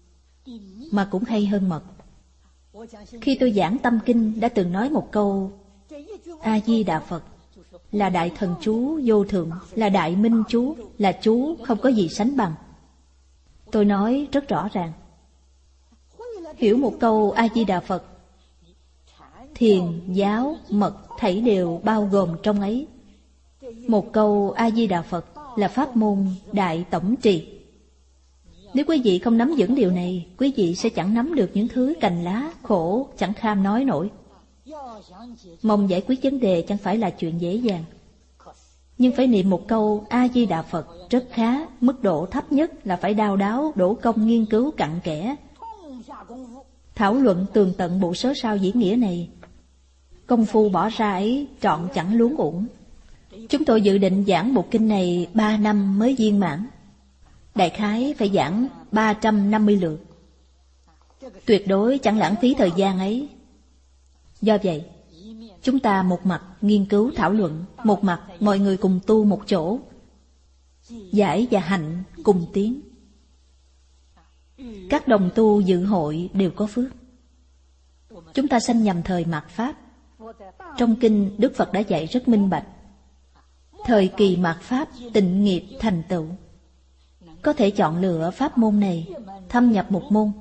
mà cũng hay hơn mật. Khi tôi giảng tâm kinh đã từng nói một câu A-di-đà Phật là đại thần chú vô thượng, là đại minh chú, là chú không có gì sánh bằng. Tôi nói rất rõ ràng. Hiểu một câu A-di-đà Phật, thiền, giáo, mật thảy đều bao gồm trong ấy. Một câu A-di-đà Phật là pháp môn đại tổng trì. Nếu quý vị không nắm vững điều này, quý vị sẽ chẳng nắm được những thứ cành lá, khổ, chẳng kham nói nổi. Mong giải quyết vấn đề chẳng phải là chuyện dễ dàng. Nhưng phải niệm một câu A-di-đà Phật rất khá, mức độ thấp nhất là phải đao đáo, đổ công nghiên cứu cặn kẽ, thảo luận tường tận bộ sớ sao diễn nghĩa này. Công phu bỏ ra ấy trọn chẳng luống uổng. Chúng tôi dự định giảng bộ kinh này ba năm mới viên mãn. Đại khái phải giảng ba trăm năm mươi lượt. Tuyệt đối chẳng lãng phí thời gian ấy. Do vậy, chúng ta một mặt nghiên cứu thảo luận, một mặt mọi người cùng tu một chỗ, giải và hành cùng tiến. Các đồng tu dự hội đều có phước. Chúng ta sanh nhầm thời mạt Pháp. Trong kinh Đức Phật đã dạy rất minh bạch. Thời kỳ mạt Pháp tịnh nghiệp thành tựu. Có thể chọn lựa pháp môn này, thâm nhập một môn,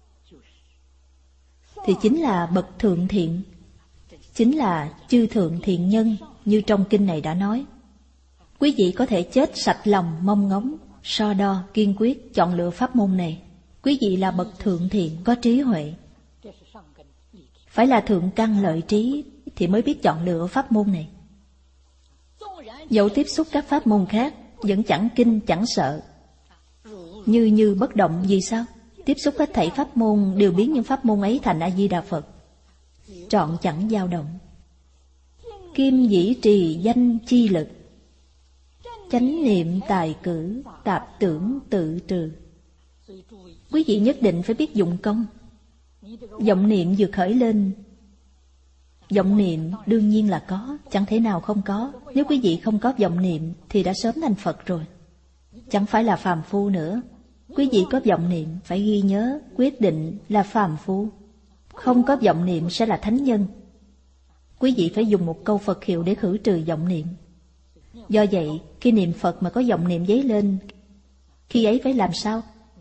thì chính là bậc thượng thiện, chính là chư thượng thiện nhân, như trong kinh này đã nói. Quý vị có thể chết sạch lòng mong ngóng, so đo, kiên quyết chọn lựa pháp môn này. Quý vị là bậc thượng thiện, có trí huệ. Phải là thượng căn lợi trí thì mới biết chọn lựa pháp môn này. Dẫu tiếp xúc các pháp môn khác, vẫn chẳng kinh chẳng sợ. Như như bất động vì sao? Tiếp xúc hết thảy pháp môn đều biến những pháp môn ấy thành A-di-đà Phật, trọn chẳng dao động. Kim dĩ trì danh chi lực, chánh niệm tài cử, tạp tưởng tự trừ. Quý vị nhất định phải biết dụng công. Vọng niệm vừa khởi lên, vọng niệm đương nhiên là có, chẳng thể nào không có. Nếu quý vị không có vọng niệm thì đã sớm thành Phật rồi, chẳng phải là phàm phu nữa. Quý vị có vọng niệm phải ghi nhớ, quyết định là phàm phu. Không có vọng niệm sẽ là thánh nhân. Quý vị phải dùng một câu Phật hiệu để khử trừ vọng niệm. Do vậy, khi niệm Phật mà có vọng niệm dấy lên, khi ấy phải làm sao?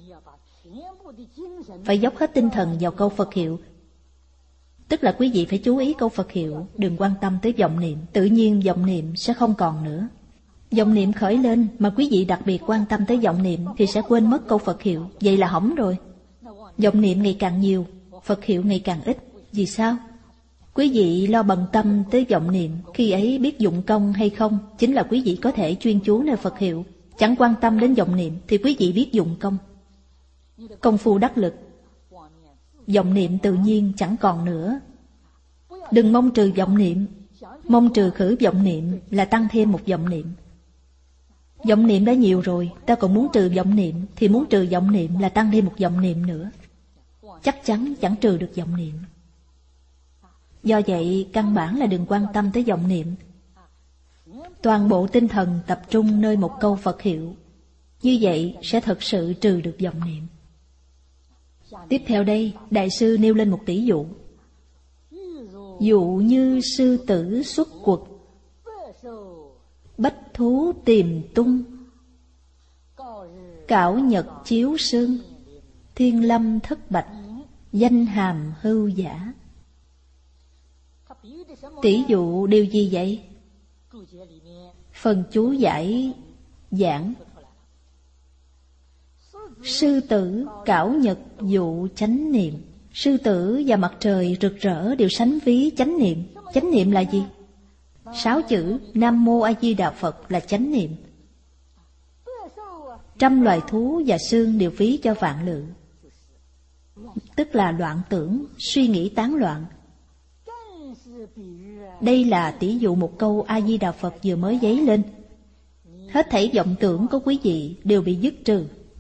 Phải dốc hết tinh thần vào câu Phật hiệu. Tức là quý vị phải chú ý câu Phật hiệu, đừng quan tâm tới vọng niệm. Tự nhiên vọng niệm sẽ không còn nữa. Vọng niệm khởi lên mà quý vị đặc biệt quan tâm tới vọng niệm thì sẽ quên mất câu Phật hiệu. Vậy là hỏng rồi. Vọng niệm ngày càng nhiều, Phật hiệu ngày càng ít. Vì sao? Quý vị lo bận tâm tới vọng niệm, khi ấy biết dụng công hay không chính là quý vị có thể chuyên chú nơi Phật hiệu. Chẳng quan tâm đến vọng niệm thì quý vị biết dụng công. Công phu đắc lực, vọng niệm tự nhiên chẳng còn nữa. Đừng mong trừ vọng niệm. Mong trừ khử vọng niệm là tăng thêm một vọng niệm. Vọng niệm đã nhiều rồi, ta còn muốn trừ vọng niệm, thì muốn trừ vọng niệm là tăng thêm một vọng niệm nữa. Chắc chắn chẳng trừ được vọng niệm. Do vậy, căn bản là đừng quan tâm tới vọng niệm. Toàn bộ tinh thần tập trung nơi một câu Phật hiệu. Như vậy sẽ thật sự trừ được vọng niệm. Tiếp theo đây, Đại sư nêu lên một tỷ dụ. Dụ như sư tử xuất quật, bách thú tìm tung, cảo nhật chiếu sương, thiên lâm thất bạch, danh hàm hưu giả. Tỷ dụ điều gì vậy? Phần chú giải giảng. Sư tử, cảo nhật, dụ chánh niệm. Sư tử và mặt trời rực rỡ đều sánh ví chánh niệm. Chánh niệm là gì? Sáu chữ Nam Mô A Di Đà Phật là chánh niệm. Trăm loài thú và xương đều phí cho vạn lự, tức là loạn tưởng, suy nghĩ tán loạn. Đây là tỷ dụ một câu A Di Đà Phật vừa mới dấy lên. Hết thảy vọng tưởng của quý vị đều bị dứt trừ.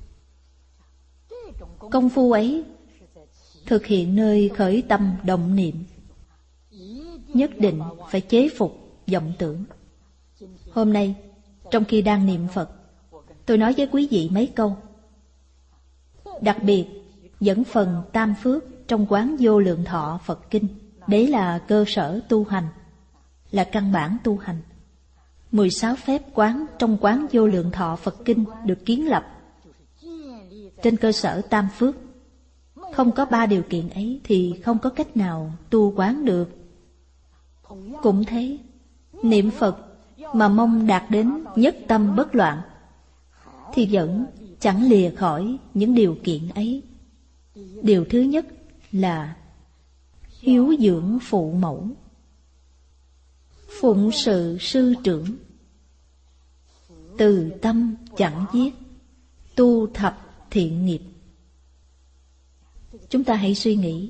Công phu ấy thực hiện nơi khởi tâm động niệm. Nhất định phải chế phục vọng tưởng. Hôm nay, trong khi đang niệm Phật, tôi nói với quý vị mấy câu. Đặc biệt dẫn phần tam phước trong quán Vô Lượng Thọ Phật Kinh. Đấy là cơ sở tu hành, là căn bản tu hành. Mười sáu phép quán trong quán Vô Lượng Thọ Phật Kinh được kiến lập trên cơ sở tam phước. Không có ba điều kiện ấy thì không có cách nào tu quán được. Cũng thế, niệm Phật mà mong đạt đến nhất tâm bất loạn thì vẫn chẳng lìa khỏi những điều kiện ấy. Điều thứ nhất là hiếu dưỡng phụ mẫu, phụng sự sư trưởng, từ tâm chẳng giết, tu thập thiện nghiệp. Chúng ta hãy suy nghĩ,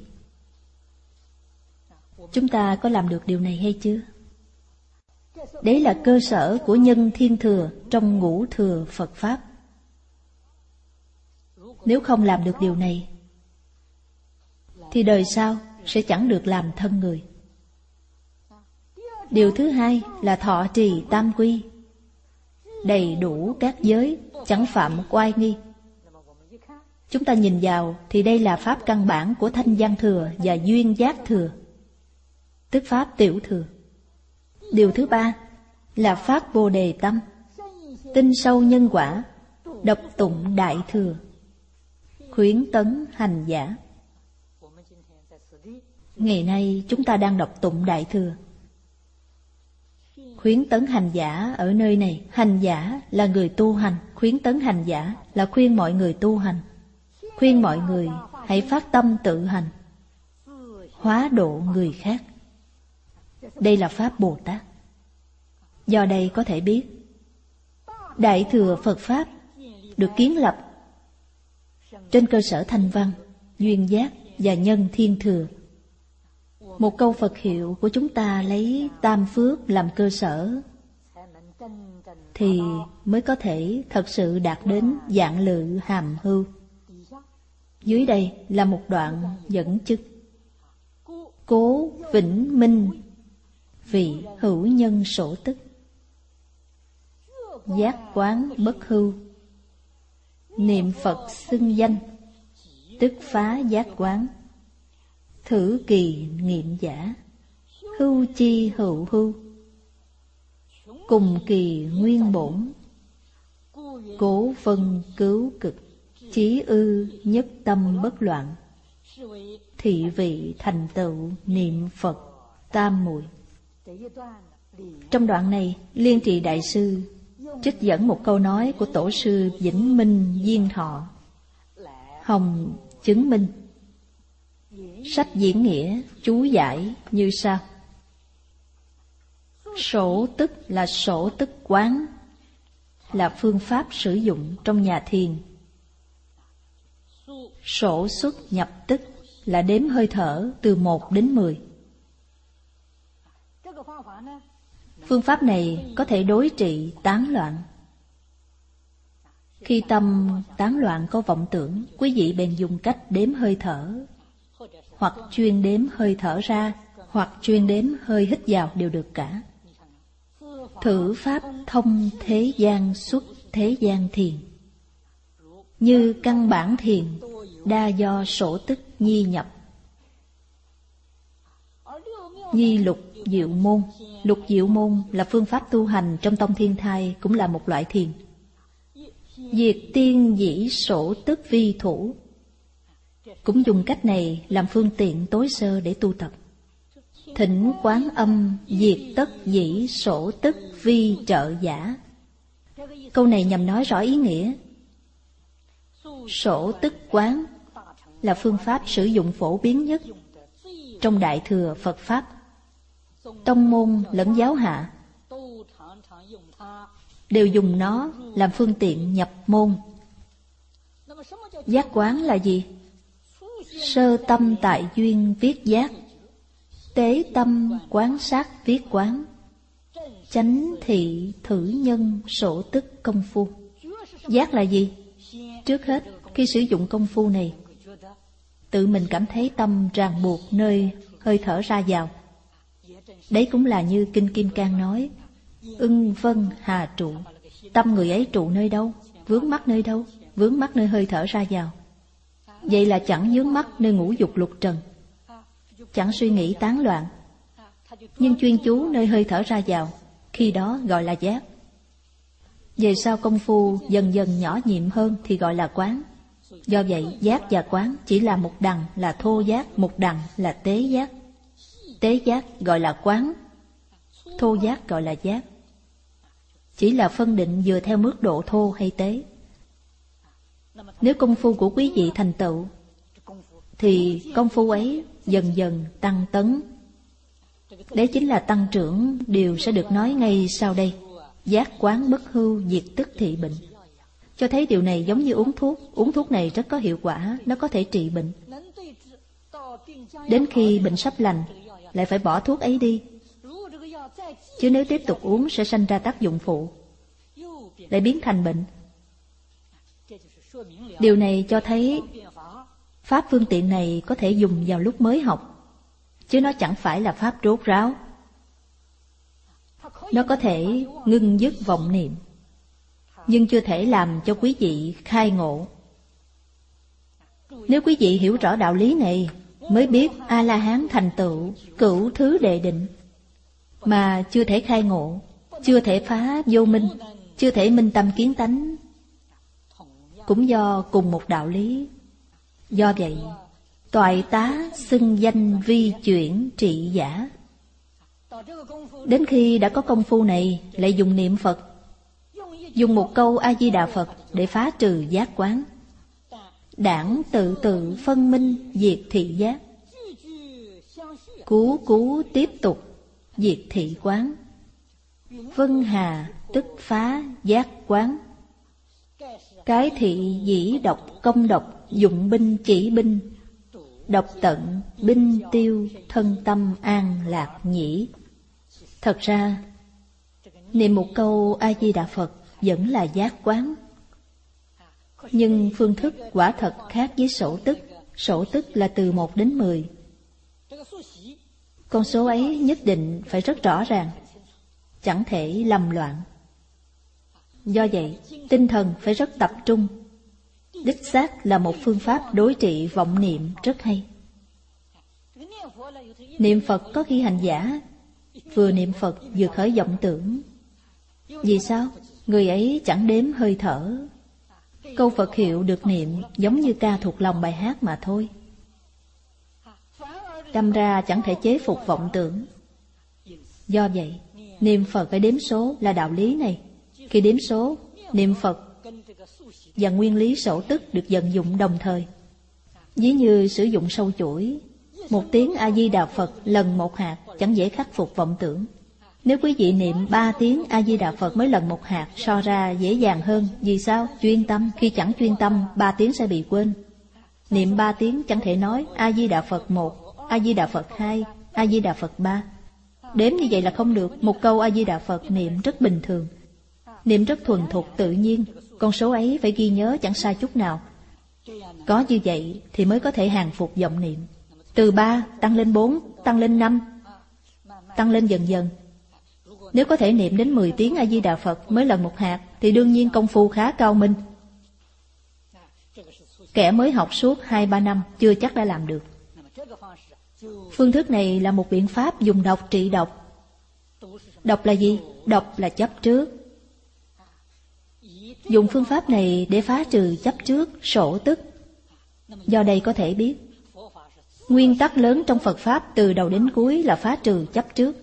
chúng ta có làm được điều này hay chưa? Đấy là cơ sở của nhân thiên thừa trong ngũ thừa Phật Pháp. Nếu không làm được điều này thì đời sau sẽ chẳng được làm thân người. Điều thứ hai là thọ trì tam quy, đầy đủ các giới, chẳng phạm oai nghi. Chúng ta nhìn vào thì đây là pháp căn bản của thanh văn thừa và duyên giác thừa, tức pháp tiểu thừa. Điều thứ ba là phát Bồ Đề tâm, tin sâu nhân quả, đọc tụng đại thừa, khuyến tấn hành giả. Ngày nay chúng ta đang đọc tụng đại thừa. Khuyến tấn hành giả ở nơi này, hành giả là người tu hành, khuyến tấn hành giả là khuyên mọi người tu hành, khuyên mọi người hãy phát tâm tự hành, hóa độ người khác. Đây là pháp Bồ Tát. Do đây có thể biết, đại thừa Phật Pháp được kiến lập trên cơ sở thanh văn, duyên giác và nhân thiên thừa. Một câu Phật hiệu của chúng ta lấy tam phước làm cơ sở thì mới có thể thật sự đạt đến vạn lự hàm hưu. Dưới đây là một đoạn dẫn chứng. Cố vĩnh minh vì hữu nhân sổ tức, giác quán bất hưu, niệm Phật xưng danh, tức phá giác quán, thử kỳ nghiệm giả, hưu chi hữu hưu, cùng kỳ nguyên bổn, cố vân cứu cực, chí ư nhất tâm bất loạn, thị vị thành tựu niệm Phật tam muội. Trong đoạn này, Liên Trì Đại Sư trích dẫn một câu nói của Tổ sư Vĩnh Minh Diên Thọ, hồng chứng minh. Sách diễn nghĩa chú giải như sau: sổ tức là sổ tức quán, là phương pháp sử dụng trong nhà thiền. Sổ xuất nhập tức là đếm hơi thở từ một đến mười. Phương pháp này có thể đối trị tán loạn. Khi tâm tán loạn có vọng tưởng, quý vị bèn dùng cách đếm hơi thở, hoặc chuyên đếm hơi thở ra, hoặc chuyên đếm hơi hít vào đều được cả. Thử pháp thông thế gian xuất thế gian thiền. Như căn bản thiền, đa do sổ tức nhi nhập. Nhi lục diệu môn. Lục diệu môn là phương pháp tu hành trong tông Thiên Thai, cũng là một loại thiền. Diệt tiên dĩ sổ tức vi thủ, cũng dùng cách này làm phương tiện tối sơ để tu tập. Thỉnh Quán Âm diệt tất dĩ sổ tức vi trợ giả. Câu này nhằm nói rõ ý nghĩa. Sổ tức quán là phương pháp sử dụng phổ biến nhất trong Đại Thừa Phật Pháp. Tông môn lẫn giáo hạ đều dùng nó làm phương tiện nhập môn. Giác quán là gì? Sơ tâm tại duyên viết giác, tế tâm quán sát viết quán, chánh thị thử nhân sổ tức công phu. Giác là gì? Trước hết, khi sử dụng công phu này, tự mình cảm thấy tâm ràng buộc nơi hơi thở ra vào. Đấy cũng là như Kinh Kim Cang nói, ưng vân hà trụ. Tâm người ấy trụ nơi đâu? Vướng mắc nơi đâu? Vướng mắc nơi hơi thở ra vào. Vậy là chẳng vướng mắc nơi ngũ dục lục trần, chẳng suy nghĩ tán loạn, nhưng chuyên chú nơi hơi thở ra vào, khi đó gọi là giác. Về sau công phu dần dần nhỏ nhiệm hơn thì gọi là quán. Do vậy giác và quán chỉ là một đằng là thô giác, một đằng là tế giác. Tế giác gọi là quán, thô giác gọi là giác. Chỉ là phân định vừa theo mức độ thô hay tế. Nếu công phu của quý vị thành tựu thì công phu ấy dần dần tăng tấn. Đấy chính là tăng trưởng, điều sẽ được nói ngay sau đây. Giác quán bất hưu, diệt tức thị bệnh. Cho thấy điều này giống như uống thuốc. Uống thuốc này rất có hiệu quả, nó có thể trị bệnh. Đến khi bệnh sắp lành lại phải bỏ thuốc ấy đi, chứ nếu tiếp tục uống sẽ sanh ra tác dụng phụ, lại biến thành bệnh. Điều này cho thấy pháp phương tiện này có thể dùng vào lúc mới học, chứ nó chẳng phải là pháp rốt ráo. Nó có thể ngưng dứt vọng niệm, nhưng chưa thể làm cho quý vị khai ngộ. Nếu quý vị hiểu rõ đạo lý này, mới biết A-la-hán thành tựu cửu thứ đệ định, mà chưa thể khai ngộ, chưa thể phá vô minh, chưa thể minh tâm kiến tánh, cũng do cùng một đạo lý. Do vậy, toại tá xưng danh vi chuyển trị giả. Đến khi đã có công phu này, lại dùng niệm Phật, dùng một câu A-di-đà Phật để phá trừ giác quán. Đảng tự tự phân minh diệt thị giác, cú cú tiếp tục diệt thị quán. Vân hà tức phá giác quán. Cái thị dĩ độc công độc, dụng binh chỉ binh, độc tận binh tiêu, thân tâm an lạc nhĩ. Thật ra niệm một câu A-di-đà Phật vẫn là giác quán, nhưng phương thức quả thật khác với sổ tức. Sổ tức là từ một đến mười. Con số ấy nhất định phải rất rõ ràng, chẳng thể lầm loạn. Do vậy, tinh thần phải rất tập trung. Đích xác là một phương pháp đối trị vọng niệm rất hay. Niệm Phật có khi hành giả vừa niệm Phật vừa khởi vọng tưởng. Vì sao? Người ấy chẳng đếm hơi thở. Câu Phật hiệu được niệm giống như ca thuộc lòng bài hát mà thôi. Đâm ra chẳng thể chế phục vọng tưởng. Do vậy, niệm Phật phải đếm số là đạo lý này. Khi đếm số, niệm Phật và nguyên lý sổ tức được vận dụng đồng thời. Ví như sử dụng sâu chuỗi, một tiếng A-di-đà Phật lần một hạt chẳng dễ khắc phục vọng tưởng. Nếu quý vị niệm ba tiếng A-di-đà Phật mới lần một hạt, so ra dễ dàng hơn. Vì sao? Chuyên tâm. Khi chẳng chuyên tâm, ba tiếng sẽ bị quên. Niệm ba tiếng chẳng thể nói A-di-đà Phật một, A-di-đà Phật hai, A-di-đà Phật ba. Đếm như vậy là không được. Một câu A-di-đà Phật niệm rất bình thường, niệm rất thuần thục tự nhiên. Con số ấy phải ghi nhớ chẳng sai chút nào. Có như vậy thì mới có thể hàng phục vọng niệm. Từ ba tăng lên bốn, tăng lên năm, tăng lên dần dần. Nếu có thể niệm đến mười tiếng A-di-đà Phật mới lần một hạt, thì đương nhiên công phu khá cao minh. Kẻ mới học suốt hai ba năm chưa chắc đã làm được. Phương thức này là một biện pháp dùng độc trị độc. Độc là gì? Độc là chấp trước. Dùng phương pháp này để phá trừ chấp trước, sổ tức. Do đây có thể biết, nguyên tắc lớn trong Phật Pháp từ đầu đến cuối là phá trừ chấp trước.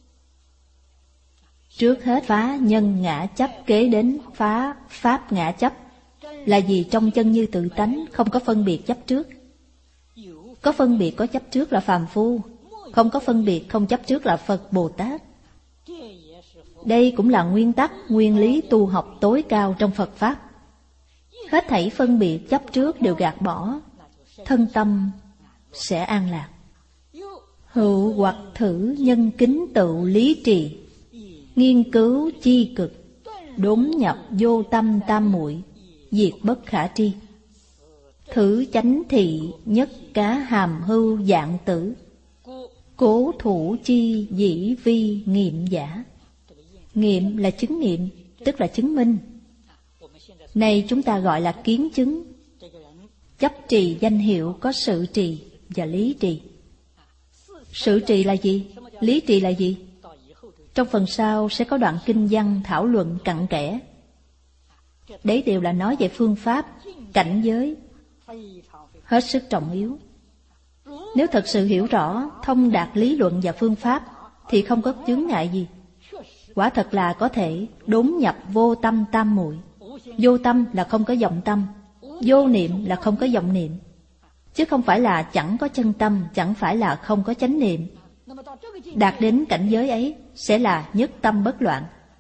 Trước hết phá nhân ngã chấp, kế đến phá pháp ngã chấp. Là gì? Trong chân như tự tánh, không có phân biệt chấp trước. Có phân biệt có chấp trước là phàm phu, không có phân biệt không chấp trước là Phật Bồ Tát. Đây cũng là nguyên tắc, nguyên lý tu học tối cao trong Phật Pháp. Hết thảy phân biệt chấp trước đều gạt bỏ, thân tâm sẽ an lạc. Hữu hoặc thử nhân kính tự lý trì, nghiên cứu chi cực, đốn nhập vô tâm tam muội, diệt bất khả tri. Thử chánh thị nhất cá hàm hưu dạng tử, cố thủ chi dĩ vi nghiệm giả. Nghiệm là chứng nghiệm, tức là chứng minh. Này chúng ta gọi là kiến chứng. Chấp trì danh hiệu có sự trì và lý trì. Sự trì là gì? Lý trì là gì? Trong phần sau sẽ có đoạn kinh văn thảo luận cặn kẽ. Đấy đều là nói về phương pháp, cảnh giới, hết sức trọng yếu. Nếu thật sự hiểu rõ, thông đạt lý luận và phương pháp, thì không có chướng ngại gì. Quả thật là có thể đốn nhập vô tâm tam muội. Vô tâm là không có vọng tâm, vô niệm là không có vọng niệm. Chứ không phải là chẳng có chân tâm, chẳng phải là không có chánh niệm. Đạt đến cảnh giới ấy sẽ là nhất tâm bất loạn,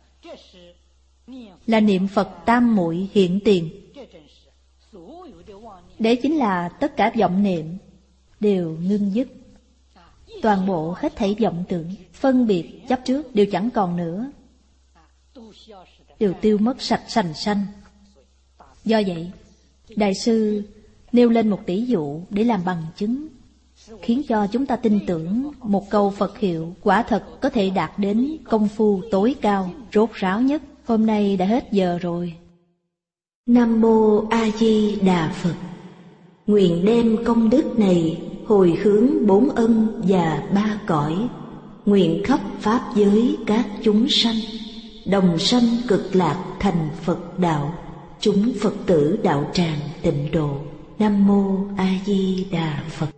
là niệm Phật tam muội hiện tiền. Đấy chính là tất cả vọng niệm đều ngưng dứt. Toàn bộ hết thảy vọng tưởng, phân biệt, chấp trước đều chẳng còn nữa, đều tiêu mất sạch sành sanh. Do vậy, Đại sư nêu lên một tỷ dụ để làm bằng chứng, khiến cho chúng ta tin tưởng một câu Phật hiệu quả thật có thể đạt đến công phu tối cao, rốt ráo nhất. Hôm nay đã hết giờ rồi. Nam Mô A Di Đà Phật. Nguyện đem công đức này hồi hướng bốn ân và ba cõi, nguyện khắp pháp giới các chúng sanh đồng sanh cực lạc thành Phật đạo, chúng Phật tử đạo tràng tịnh độ. Nam Mô A Di Đà Phật.